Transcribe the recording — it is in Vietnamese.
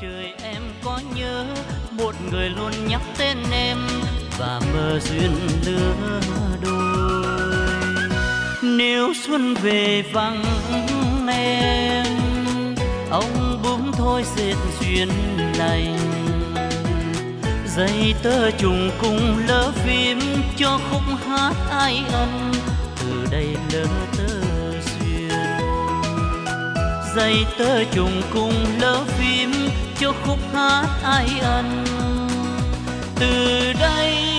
trời em có nhớ một người luôn nhắc tên em và mơ duyên lứa đôi. Nếu xuân về vắng em, ông bướm thôi dệt duyên lành. Dây tơ trùng cùng lỡ phím cho khúc hát ai ân, từ đây lỡ tơ duyên. Dây tơ trùng cùng lỡ phím cho khúc hát ai ân, từ đây